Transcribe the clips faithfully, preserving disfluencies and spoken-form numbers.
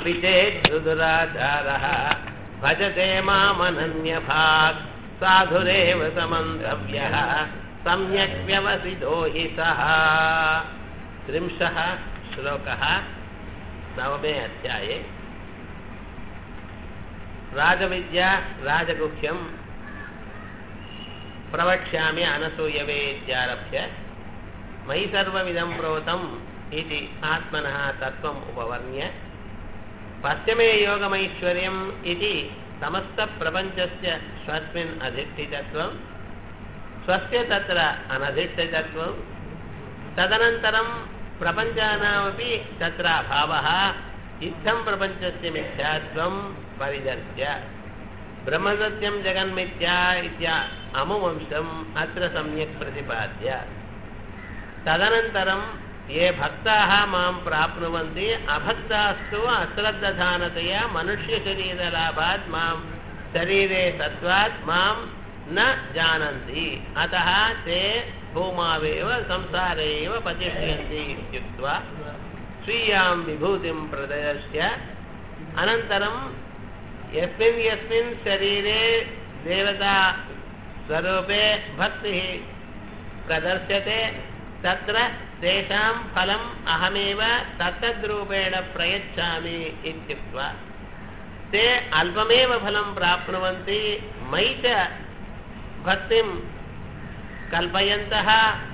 अपि चेद्दुराचारः भजते मामनन्यभाक् साधुरेव समन्तव्यः सम्यक् व्यवसितो हि सः। त्रिंशः श्लोकः नवमे अध्याये। राजविद्या राजगुह्यं प्रवक्ष्यामि अनसूयवे इत्यारभ्य मयि सर्वमिदं प्रोतम् इति आत्मनः तत्त्वम् उपवर्ण्य पश्चिमे योगमैश्वर्यम् इति समस्तप्रपञ्चस्य स्वस्मिन् अधिष्ठितत्वं स्वस्य तत्र अनधिष्ठितत्वं तदनन्तरं प्रपञ्चानामपि तत्र अभावः इत्थं प्रपञ्चस्य मिथ्यात्वं परिदर्श्य ब्रह्मसत्यं जगन्मिथ्या इत्या अमुवंशम् अत्र सम्यक् प्रतिपाद्य तदनन्तरं ये भक्ताः मां प्राप्नुवन्ति अभक्तास्तु अश्रद्धधानतया मनुष्यशरीरलाभात् मां शरीरे सत्त्वात् मां न जानन्ति अतः ते भूमावेव संसारे एव पतिष्यन्ति इत्युक्त्वा स्वीयां विभूतिं प्रदर्श्य अनन्तरं यस्मिन् यस्मिन् शरीरे देवता स्वरूपे भक्तिः प्रदर्श्यते तत्र तेषां फलम् अहमेव तत्तद्रूपेण प्रयच्छामि इत्युक्त्वा ते अल्पमेव फलं प्राप्नुवन्ति मयि च भक्तिं कल्पयन्तः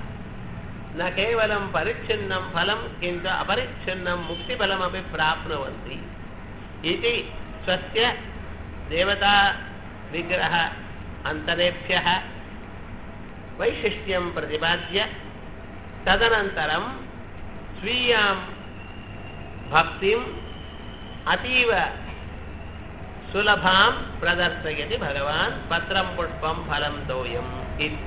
न केवलं परिच्छिन्नं फलं किन्तु अपरिच्छिन्नं मुक्तिफलमपि प्राप्नुवन्ति इति स्वस्य देवता विग्रह अन्तरेभ्यः वैशिष्ट्यं प्रतिपाद्य तदनन्तरं स्वीयां भक्तिम् अतीव सुलभां प्रदर्शयति भगवान् पत्रं पुष्पं फलं तोयम् इति।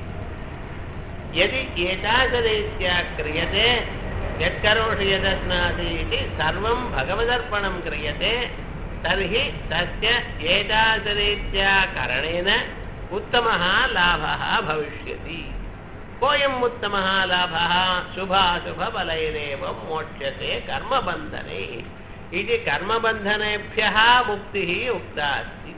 यदि एतादृशरीत्या क्रियते यत्करोषि यदस्नाति इति सर्वं भगवदर्पणं क्रियते तर्हि तस्य एतादृशरीत्या करणेन उत्तमः लाभः भविष्यति। कोऽयम् उत्तमः लाभः शुभाशुभफलैरेव मोक्ष्यते कर्मबन्धने इति कर्मबन्धनेभ्यः मुक्तिः उक्ता अस्ति।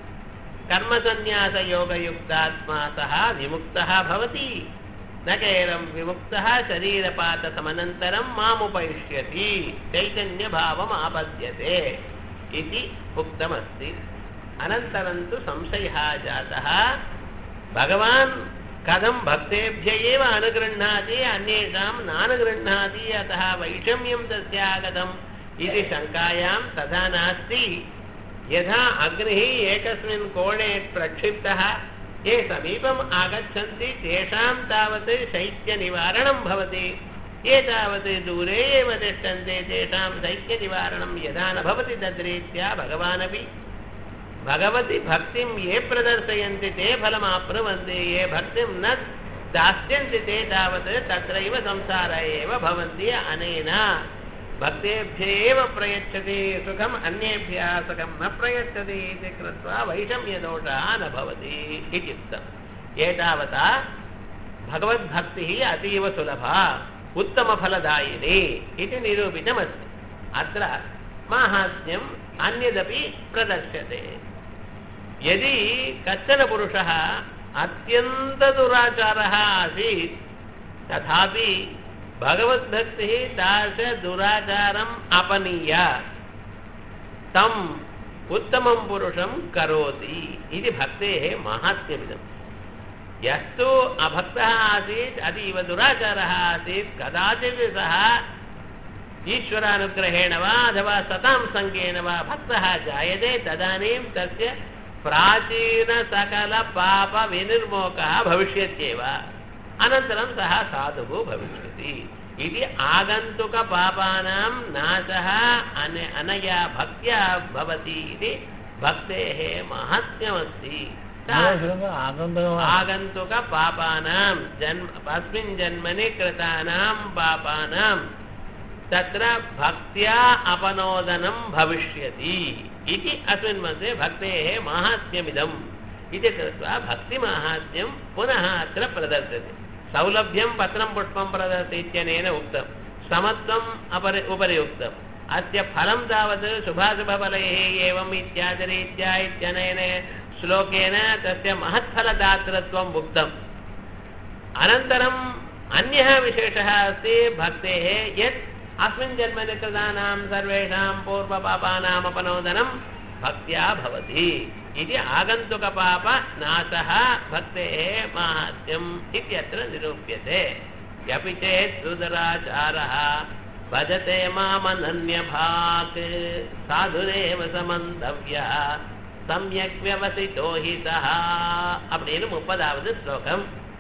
कर्मसन्न्यासयोगयुक्तात्मा सः विमुक्तः भवति न केवलं विमुक्तः शरीरपातसमनन्तरं मामुपैष्यति चैतन्यभावम् आपद्यते इति उक्तमस्ति। अनन्तरं तु संशयः जातः भगवान् कथं भक्तेभ्य एव अनुगृह्णाति अन्येषां नानुगृह्णाति अतः वैषम्यं तस्य आगतम् इति शङ्कायां तथा नास्ति। यथा अग्निः एकस्मिन् कोणे प्रक्षिप्तः ये समीपम् आगच्छन्ति तेषां तावत् शैत्यनिवारणं भवति ये तावत् दूरे एव तिष्ठन्ते तेषां शैत्यनिवारणं यदा न भवति तद्रीत्या भगवानपि भगवति भक्तिं ये प्रदर्शयन्ति ते फलमाप्नुवन्ति ये भक्तिं न दास्यन्ति ते तावत् तत्रैव संसारः एव भवन्ति। अनेन भक्तेभ्य एव प्रयच्छति सुखम् अन्येभ्यः सुखं न प्रयच्छति इति कृत्वा वैषम्यदोषः न भवति इत्युक्तम्। एतावता भगवद्भक्तिः अतीव सुलभा उत्तमफलदायिनी इति निरूपितमस्ति। अत्र माहात्म्यम् अन्यदपि प्रदर्श्यते। यदि कश्चन पुरुषः अत्यन्तदुराचारः आसीत् तथापि भगवद्भक्तिः तादृशदुराचारम् अपनीय तम् उत्तमं पुरुषं करोति इति भक्तेः माहात्म्यमिदम्। यस्तु अभक्तः आसीत् अतीव दुराचारः आसीत् कदाचित् सः ईश्वरानुग्रहेण वा अथवा सतां सङ्गेन वा भक्तः जायते तदानीं तस्य प्राचीनसकलपापविनिर्मोकः भविष्यत्येव अनन्तरं सः साधुः भविष्यति इति आगन्तुकपापानां नाशः अन अनया भक्त्या भवति इति भक्तेः माहात्म्यमस्ति। आगन्तुकपापानां जन्म अस्मिन् जन्मनि कृतानां पापानां तत्र भक्त्या अपनोदनं भविष्यति इति अस्मिन् मध्ये भक्तेः माहात्म्यमिदम् इति कृत्वा भक्तिमाहात्म्यं पुनः अत्र प्रदर्श्यते। सौलभ्यं पत्रं पुष्पं प्रदर्शति इत्यनेन उक्तं, समत्वम् अपरि उपरि उक्तं, अस्य फलं तावत् शुभाशुभफलैः एवम् इत्यादिरीत्या इत्यनेन श्लोकेन तस्य महत्फलदातृत्वम् उक्तम्। अनन्तरम् अन्यः विशेषः अस्ति भक्तेः यत् अस्मिन् जन्मनि कृतानां सर्वेषां पूर्वपापानाम् अपनोदनं भक्त्या भवति इति आगन्तुकपापनाशः भक्तेः माहात्म्यम् इत्यत्र निरूप्यते। यपि चेत् सुदराचारः भजते मामनन्यभाक् साधुरेव समन्तव्यः सम्यक् व्यवसितो हि सः அப்படின்னு முப்பதாவது ஸ்லோகம்.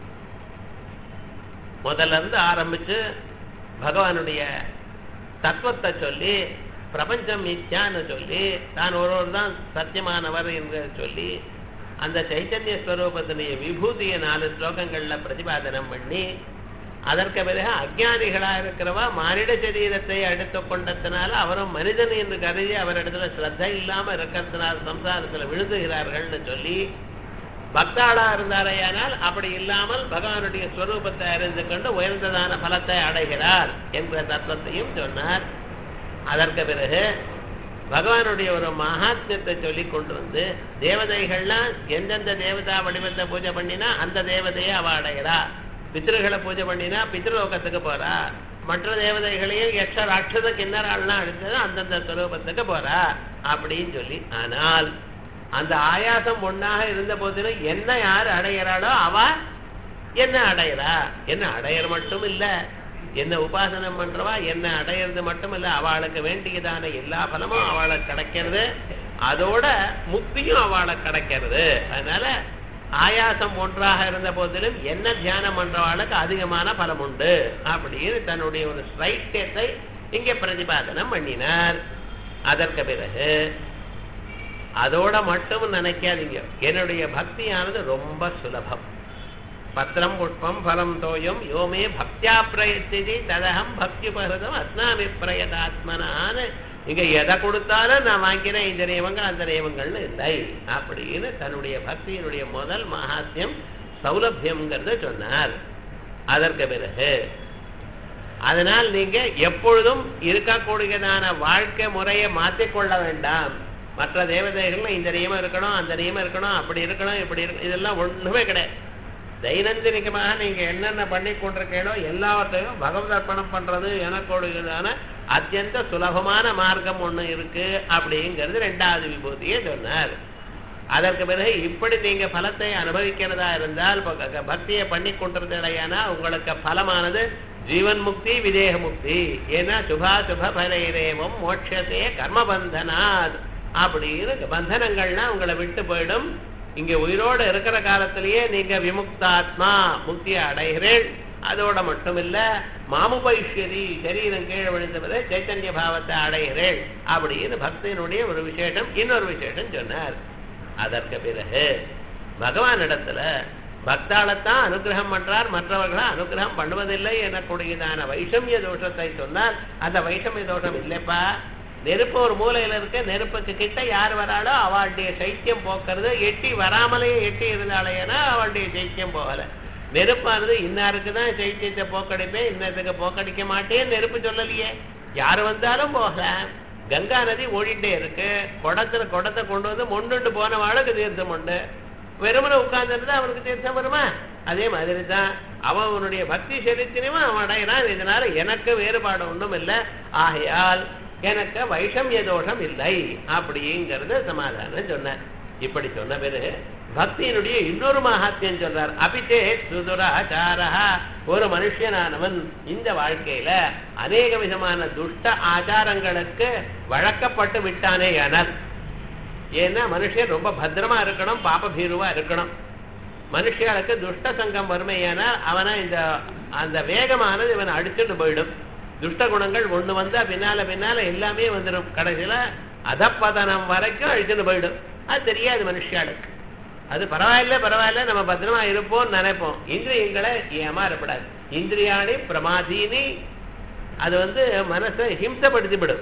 முதல்ல இருந்து ஆரம்பிச்சு பகவானுடைய தத்துவத்தை சொல்லி பிரபஞ்சம் மித்யான்னு சொல்லி தான் ஒருவர் தான் சத்தியமானவர் என்று சொல்லி அந்த சைத்தன்ய ஸ்வரூபத்தினுடைய விபூதியை நாலு ஸ்லோகங்கள்ல பிரதிபாதனம் பண்ணி அதற்கு பிறகு அஜ்ஞானிகளாக இருக்கிறவா மானிட சரீரத்தை எடுத்துக் கொண்டதுனால அவரும் மனிதன் என்று கருதி அவரிடத்துல ஸ்ரத்த இல்லாம இருக்கிறதுனால சம்சாரத்துல விழுதுகிறார்கள்னு சொல்லி பக்தாளா இருந்தாரையானால் அப்படி இல்லாமல் பகவானுடைய ஸ்வரூபத்தை அறிந்து கொண்டு உயர்ந்ததான பலத்தை அடைகிறார் என்ற தத்துவத்தையும் சொன்னார். அதற்கு பிறகு பகவானுடைய ஒரு மகாத்மியத்தை சொல்லி கொண்டு வந்து தேவதைகள்லாம் எந்தெந்த தேவதா வடிவத்தை பூஜை பண்ணினா அந்த தேவதையை அவ அடைகிறா, பித்ருகளை பூஜை பண்ணினா பித்ருலோகத்துக்கு போறா, மற்ற தேவதைகளையும் யக்ஷ ராட்சத கிண்ணறாள்லாம் அடிச்சது அந்தந்த ஸ்வரூபத்துக்கு போறா அப்படின்னு சொல்லி. ஆனால் அந்த ஆயாசம் ஒன்னாக இருந்த போதிலும் என்ன யார் அடைகிறாளோ அவ என்ன அடைகிறா, என்ன அடையற மட்டும் இல்ல, என்ன உபாசனம் பண்றவா என்ன அடையிறது மட்டும் இல்ல, அவளுக்கு வேண்டியதான எல்லா பலமும் அவளுக்கு கிடைக்கிறது, அதோட முக்தியும் அவளுக்கு கிடைக்கிறது. அதனால ஆயாசம் ஒன்றாக இருந்த போதிலும் என்ன தியானம் பண்றவாளுக்கு அதிகமான பலம் உண்டு அப்படின்னு தன்னுடைய ஒரு ஸ்ரைட்டத்தை இங்கே பிரதிபாதனம் பண்ணினார். அதற்கு பிறகு அதோட மட்டும் நினைக்காதீங்க, என்னுடைய பக்தியானது ரொம்ப சுலபம். பத்திரம் புஷ்பம் பலம் தோயம் யோமே பக்தியா பிரயத்தி ததகம் பக்தி பரதம் அஸ்னாமி பிரயதாத்மனான்னு இங்க எதை கொடுத்தாலும் நான் வாங்கினேன் இந்த நியமங்கள் அந்த நியமங்கள்னு இல்லை அப்படின்னு தன்னுடைய பக்தியினுடைய முதல் மகாத்மியம் சௌலபியம்ங்கிறத சொன்னார். அதற்கு பிறகு அதனால் நீங்க எப்பொழுதும் இருக்கக்கூடியதான வாழ்க்கை முறையை மாற்றிக்கொள்ள வேண்டாம். மற்ற தேவதைகள்ல இந்த நியமம் இருக்கணும் அந்த நியமம் இருக்கணும் அப்படி இருக்கணும் இப்படி இருக்கணும் இதெல்லாம் ஒண்ணுமே கிடையாது. தைனந்தினிகமாக நீங்க என்னென்ன பண்ணி கொண்டிருக்கீங்களோ எல்லாவற்றையும் பகவத் அர்ப்பணம் பண்றது எனக்கூடியதான அத்தியந்த சுலபமான மார்க்கம் ஒண்ணு இருக்கு அப்படிங்கிறது ரெண்டாவது விபூதியை சொன்னார். அதற்கு பிறகு இப்படி நீங்க பலத்தை அனுபவிக்கிறதா இருந்தால் பக்தியை பண்ணி கொண்டிருந்தீங்கன்னா உங்களுக்கு பலமானது ஜீவன் முக்தி விதேக முக்தி. ஏன்னா சுபா சுப பலைரேவம் மோட்சத்தே கர்மபந்தனாத் அப்படின்னு பந்தனங்கள்னா உங்களை விட்டு போயிடும். இங்க உயிரோடு இருக்கிற காலத்திலேயே நீங்க விமுக்தாத்மா முக்தியை அடைகிறேன். அதோட மட்டும் இல்ல மாமுபைஷ்யதி சரீரம் கீழே விழுந்த பிறகு சைத்தன்ய பாவத்தை அடைகிறேன் அப்படின்னு பக்தியினுடைய ஒரு விசேஷம் இன்னொரு விசேஷம் சொன்னார். அதற்கு பிறகு பகவான் இடத்துல பக்தாளத்தான் அனுகிரகம் பண்றார், மற்றவர்களா அனுகிரகம் பண்ணுவதில்லை எனக்கூடியதான வைஷமிய தோஷத்தை சொன்னால் அந்த வைஷமிய தோஷம் இல்லப்பா. நெருப்பு ஒரு மூலையில இருக்க, நெருப்புக்கு கிட்ட யார் வராளோ அவளுடைய சைத்தியம் போக்குறது, எட்டி வராமலேயே எட்டி இருந்தாலேனா அவளுடைய சைத்தியம் போகல. நெருப்பானது இன்னாருக்குதான் சைத்தியத்தை போக்கடிப்பேன் இன்னத்துக்கு போக்கடிக்க மாட்டேன் நெருப்பு சொல்லலையே. யாரு வந்தாலும் போகலாம். கங்கா நதி ஓடிட்டே இருக்கு, குடத்துல குடத்தை கொண்டு வந்து மொண்டு போன வாழக்கு தீர்த்தம் உண்டு. வெறுமனை உட்கார்ந்துட்டு அவனுக்கு தீர்த்தம் வருமா? அதே மாதிரி தான் அவன் அவனுடைய பக்தி செலுத்தினும் அவன் அடைகிறான். இதனால எனக்கு வேறுபாடு ஒன்றும் இல்லை, ஆகையால் எனக்கு வைஷமிய தோஷம் இல்லை அப்படிங்கிறது சமாதானம் சொன்னார். இப்படி சொன்ன பிறகு பக்தியினுடைய இன்னொரு மகாத்மியம் சொல்றார். அபிச்சே சுதுராச்சாரா, ஒரு மனுஷனானவன் இந்த வாழ்க்கையில அநேக விதமான துஷ்ட ஆச்சாரங்களுக்கு வழக்கப்பட்டு விட்டானே ஆனால், ஏன்னா மனுஷன் ரொம்ப பத்திரமா இருக்கணும், பாப பீருவா இருக்கணும். மனுஷர்களுக்கு துஷ்ட சங்கம் வறுமையானால் அவனை இந்த அந்த வேகமானது இவனை அடிச்சுட்டு போயிடும். துஷ்ட குணங்கள் ஒண்ணு வந்தா பின்னால பின்னால எல்லாமே வந்துடும். கடைசியில அதப்பதனம் வரைக்கும் அழிச்சுட்டு போயிடும். அது தெரியாது மனுஷாளுக்கு. அது பரவாயில்ல பரவாயில்ல நம்ம பத்திரமா இருப்போம் நினைப்போம். இந்திரியங்களை ஏமாறப்படாது. இந்திரியாணி பிரமாதீனி, அது வந்து மனசை ஹிம்சப்படுத்திவிடும்.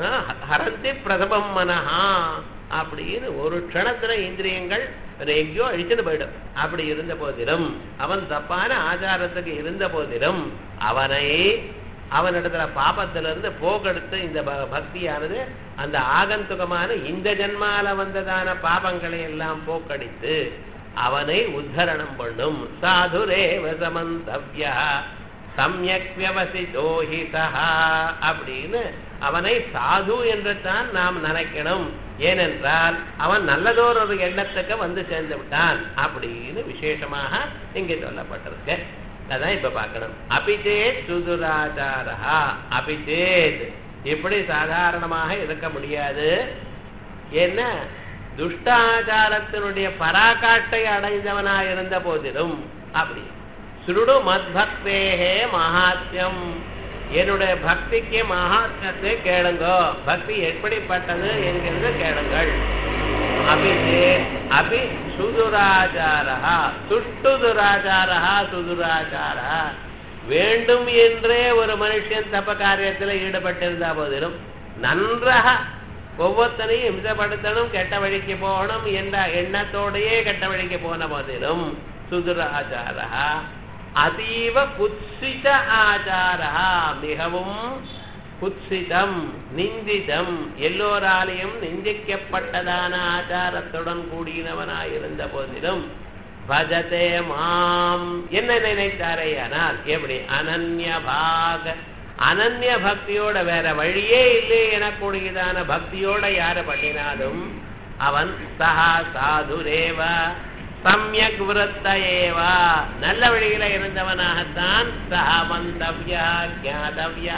ஹரந்தி பிரதபம் மனஹா அப்படின்னு ஒரு க்ஷணத்துல இந்திரியங்கள் எங்கேயோ அழிச்சுட்டு போயிடும். அப்படி இருந்த போதிலும் அவன் தப்பான ஆச்சாரத்துக்கு இருந்த போதிலும் அவனை அவனிடத்துல பாபத்திலிருந்து போக்கெடுத்து இந்த பக்தியானது அந்த ஆகந்துகமான இந்த ஜன்மால வந்ததான பாபங்களை எல்லாம் போக்கடித்து அவனை உத்தரணம் பண்ணும். சாதுரேவ சமந்தவ்யா சம்யக் வியவசிதோஹிதா அப்படின்னு அவனை சாது என்று தான் நாம் நினைக்கணும். ஏனென்றால் அவன் நல்லதோர் ஒரு எண்ணத்துக்கு வந்து சேர்ந்து விட்டான் அப்படின்னு விசேஷமாக இங்கே சொல்லப்பட்டிருக்கு. அதான் இப்ப பார்க்கணும். அபிச்சேத் சுதுராச்சாரா அபிச்சேத் இப்படி சாதாரணமாக இருக்க முடியாது. என்ன துஷ்டாச்சாரத்தினுடைய பராகாட்டை அடைந்தவனாய் இருந்த போதிலும் அப்படி சுருடு மத்பக்தேகே மகாத்யம் என்னுடைய பக்திக்கு மகாத்மத்தை கேளுங்கோ. பக்தி எப்படிப்பட்டது என்கிறது கேளுங்கள். அபிச்சேத் அபி சுதுராச்சாரா சுஷ்டுதுராச்சாரா சுதுராச்சாரா வேண்டும் என்றே ஒரு மனுஷன் தப்ப காரியத்தில் ஈடுபட்டிருந்த போதிலும் நன்றாக ஒவ்வொருத்தனையும் இம்சப்படுத்தணும், கெட்ட வழிக்கு போகணும் என்ற எண்ணத்தோடையே கெட்ட வழிக்கு போன போதிலும் சுதுராச்சாரா அதீவ குத்சித ஆச்சாரா மிகவும் குத்சிதம் நிந்திதம் எல்லோராலையும் நிந்திக்கப்பட்டதான ஆச்சாரத்துடன் கூடினவனாயிருந்த போதிலும் பஜதே மாம் என்ன நினைத்தாரேயானால் எப்படி அனன்ய பாக அனன்ய பக்தியோட வேற வழியே இல்லை எனக்கூடியதான பக்தியோட யார பண்ணினாலும் அவன் சஹா சாதுரேவ சம்யக் விருத்தயேவா நல்ல வழியில இருந்தவனாகத்தான் சஹா மந்தவ்யா ஞாதவ்யா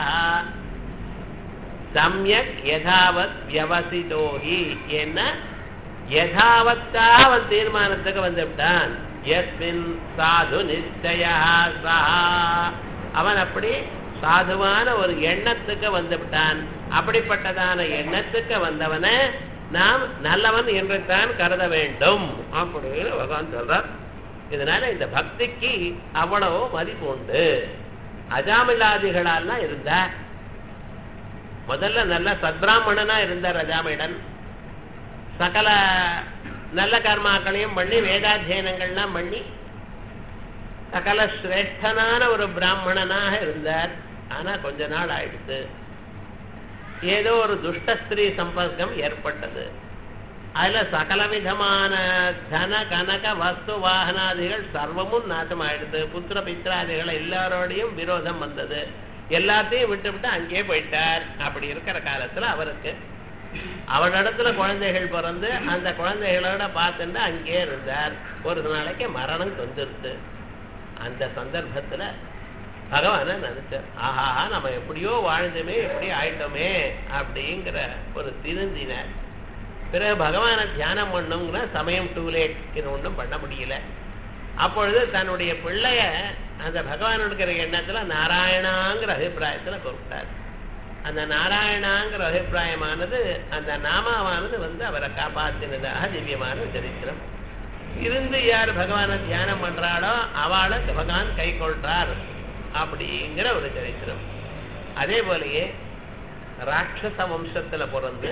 சம்யக் யதாவத் வியவசிதோஹி என்ன யதாவத்தா அவன் தீர்மானத்துக்கு வந்துவிட்டான். யஸ்மின் சாது நிச்சயா சஹா அவன் அப்படி சாதுவான ஒரு எண்ணத்துக்கு வந்துவிட்டான். அப்படிப்பட்டதான எண்ணத்துக்கு வந்தவன நாம் நல்லவன் என்று தான் கருத வேண்டும் அப்படின்னு பகவான் சொல்றார். இதனால இந்த பக்திக்கு அவ்வளவு மதிப்பு உண்டு. அஜாமிலாதிகளாலாம் இருந்தார். முதல்ல நல்ல சத்பிராமணனா இருந்தார் அஜாமிடன். சகல நல்ல கர்மாக்களையும் பண்ணி வேதாத்தியனங்கள்லாம் பண்ணி சகல சிரேஷ்டனான ஒரு பிராமணனாக இருந்தார். ஆனா கொஞ்ச நாள் ஆயிடுத்து ஏதோ ஒரு துஷ்டஸ்திரீ சம்பர்க்கம் ஏற்பட்டது. அதுல சகல விதமான தன கனக வஸ்து வாகனாதிகள் சர்வமும் நாசம் ஆயிடுது. புத்திர பித்ராதிகள் எல்லாரோடையும் விரோதம் வந்தது. எல்லாத்தையும் விட்டு விட்டு அங்கேயே போயிட்டார். அப்படி இருக்கிற காலத்துல அவருக்கு அவனிடத்துல குழந்தைகள் பிறந்து அந்த குழந்தைகளோட பார்த்துட்டு அங்கேயே இருந்தார். ஒரு நாளைக்கு மரணம் வந்துருச்சு. அந்த சந்தர்ப்பத்துல பகவான நினைச்சார், ஆஹா நம்ம எப்படியோ வாழ்ந்துமே எப்படி ஆயிட்டோமே அப்படிங்கிற ஒரு திருந்தினார். பிறகு பகவான தியானம் பண்ணுங்கிற சமயம் டூ லேட் இது ஒன்றும் பண்ண முடியல. அப்பொழுது தன்னுடைய பிள்ளைய அந்த பகவானுங்கிற எண்ணத்துல நாராயணாங்கிற அபிப்பிராயத்துல கூப்பிட்டார். அந்த நாராயணாங்கிற அபிப்பிராயமானது அந்த நாமாவானது வந்து அவரை காப்பாற்றினதாக திவ்யமான சரித்திரம். இருந்து யார் பகவானை தியானம் பண்றாளோ அவளை பகவான் கை கொள்றார் அப்படிங்கிற ஒரு சரித்திரம். அதே போலயே ராட்சச வம்சத்துல பிறந்து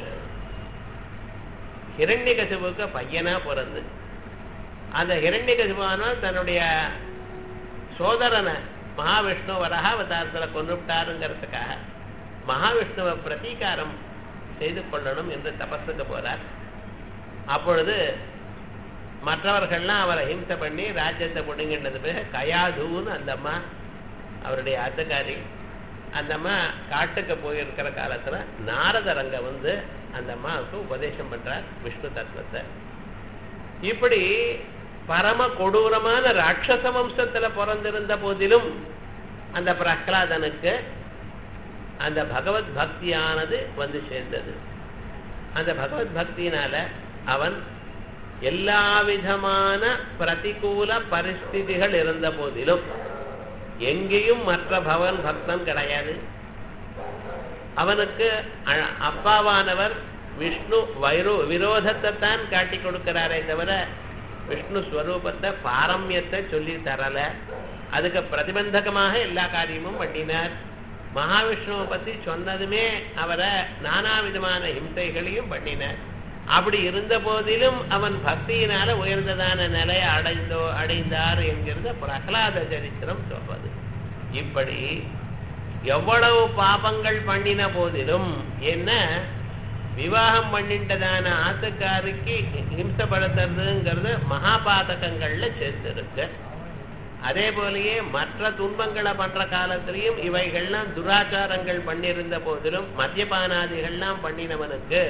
ஹிரண்யகசிபுக்கு பையனா பிறந்து அந்த ஹிரண்யகசிபானால் தன்னுடைய சோதரனை மகாவிஷ்ணு வராகாவதாரத்துல கொண்டுட்டாருங்கிறதுக்காக மகாவிஷ்ணுவை பிரதீகாரம் செய்து கொள்ளணும் என்று தபஸுக்கு போறார். அப்பொழுது மற்றவர்கள்லாம் அவரை ஹிம்சை பண்ணி ராஜ்யத்தை பிடுங்கின்றது பிறகு கயாதுன்னு அந்த அம்மா அவருடைய அத்தகாரி அந்த அம்மா காட்டுக்கு போயிருக்கிற காலத்துல நாரதரங்க வந்து அந்த அம்மாவுக்கு உபதேசம் பண்றார் விஷ்ணு தத்துவத்தை. இப்படி பரம கொடூரமான ராட்சச வம்சத்துல பிறந்திருந்த போதிலும் அந்த பிரஹ்லாதனுக்கு அந்த பகவத் பக்தியானது வந்து சேர்ந்தது. அந்த பகவத் பக்தியினால அவன் எல்லா விதமான பிரதிகூல பரிஸ்திதிகள் இருந்த போதிலும் எங்கேயும் மற்ற பவன் பக்தன் கிடையாது. அவனுக்கு அப்பாவானவர் விஷ்ணு வைரோ விரோதத்தை தான் காட்டி கொடுக்கிறாரே தவிர விஷ்ணு ஸ்வரூபத்தை பாரம்யத்தை சொல்லி தரல. அதுக்கு பிரதிபந்தகமாக எல்லா காரியமும் பண்ணினார். மகாவிஷ்ணுவை பத்தி சொன்னதுமே அவரை நானா விதமான ஹிம்சைகளையும் பண்ணினார். அப்படி இருந்த போதிலும் அவன் பக்தியினால உயர்ந்ததான நிலையை அடைந்தோ அடைந்தார் என்கிறது பிரகலாத சரித்திரம் சொல்வது. இப்படி எவ்வளவு பாபங்கள் பண்ணின போதிலும் என்ன விவாகம் பண்ணிட்டதான ஆத்துக்காரிக்கு ஹிம்சப்படுத்துறதுங்கிறது மகாபாதகங்கள்ல சேர்த்திருக்கு. அதே போலயே மற்ற துன்பங்களை பண்ற காலத்திலையும் இவைகள்லாம் துராச்சாரங்கள் பண்ணியிருந்த போதிலும் மத்தியபானாதிகள்லாம் பண்ணினவனுக்கு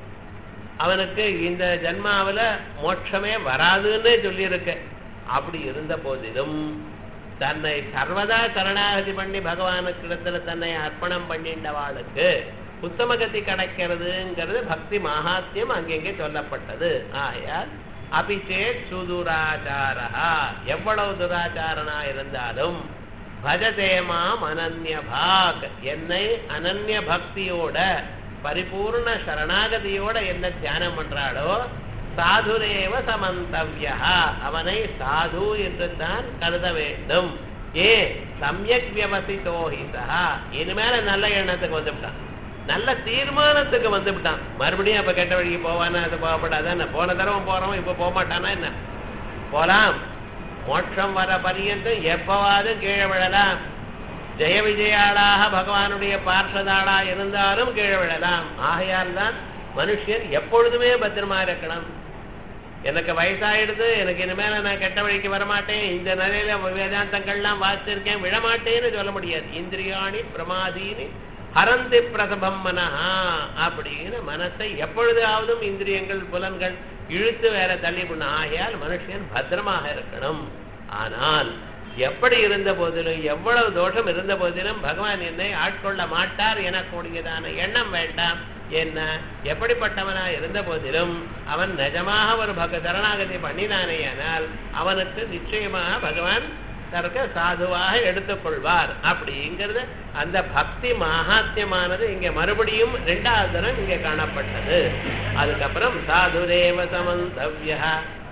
அவனுக்கு இந்த ஜன்மாவில மோட்சமே வராதுன்னு சொல்லியிருக்கு. அப்படி இருந்த போதிலும் தன்னை சர்வதா சரணாகதி பண்ணி பகவானுக்கு இடத்துல தன்னை அர்ப்பணம் பண்ணிண்டவாளுக்கு உத்தமகதி கிடைக்கிறதுங்கிறது பக்தி மகாத்மியம் அங்கெங்கே சொல்லப்பட்டது. ஆயால் அபிஷேக் சுதுராச்சாரா, எவ்வளவு துராச்சாரனா இருந்தாலும் பஜதேமாம் அனன்ய பாக், என்னை அனன்ய பக்தியோட பரிபூர்ண சரணாகதியோட என்ன தியானம் பண்றாளோ சாதுரேவ சமந்தவ்யா, அவனை சாது என்று தான் கருத வேண்டும். ஏ சமயக் வியவசிதோஹிதா, இனிமேல நல்ல எண்ணத்துக்கு வந்துவிட்டான், நல்ல தீர்மானத்துக்கு வந்து விட்டான். மறுபடியும் அப்ப கெட்ட வழிக்கு போவானா, அது போகப்படாதான். போன தடவை போறவன் இப்ப போக மாட்டானா என்ன? போலாம். மோட்சம் வர பரியந்தம் எப்பவாது கீழே விழலாம். ஜெய விஜயாளாக பகவானுடைய பார்ஷதாளா இருந்தாலும் கீழே விழலாம். ஆகையால் தான் மனுஷன் எப்பொழுதுமே பத்திரமா இருக்கணும். எனக்கு வயசாயிடுது, எனக்கு இனிமேல நான் கெட்ட வழிக்கு வரமாட்டேன், இந்த நிலையில வேதாந்தங்கள்லாம் வாசிச்சிருக்கேன், விழமாட்டேன்னு சொல்ல முடியாது. இந்திரியாணி பிரமாதீனி ஹரந்தி பிரசபம் மனஹா அப்படின்னு மனசை எப்பொழுதாவதும் இந்திரியங்கள் புலன்கள் இழுத்து வேற தள்ளி பண்ண. ஆகையால் மனுஷன் பத்திரமாக இருக்கணும். ஆனால் எப்படி இருந்த போதிலும் எவ்வளவு தோஷம் இருந்த போதிலும் பகவான் என்னை ஆட்கொள்ள மாட்டார் எனக்கூடியதான எண்ணம் வேண்டாம். என்ன எப்படிப்பட்டவனா இருந்த போதிலும் அவன் நிஜமாக ஒரு பக சரணாகதி பண்ணினானேயானால் அவனுக்கு நிச்சயமாக பகவான் தற்க சாதுவாக எடுத்துக்கொள்வார். அப்படிங்கிறது அந்த பக்தி மகாத்மியமானது இங்க மறுபடியும் இரண்டாவது தரம் இங்க காணப்பட்டது. அதுக்கப்புறம் சாதுரேவ சமந்தவ்யா,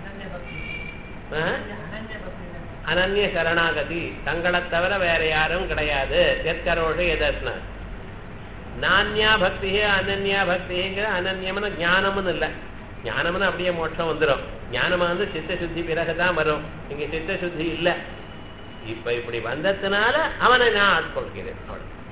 அனன்ய சரணாகதி, தங்களை தவிர வேற யாரும் கிடையாது. எத்கரோடு எதர்னா நான்யா பக்தி அனன்யா பக்திங்கிற அனன்யம்னு ஞானம்னு இல்லை. ஞானம்னு அப்படியே மோட்சம் வந்துடும். ஞானமா வந்து சித்த சுத்தி பிறகுதான் வரும். இங்க சித்த சுத்தி இல்லை. இப்ப இப்படி வந்ததுனால அவனை நான் ஆட்கொள்கிறேன். அவ்வளவு.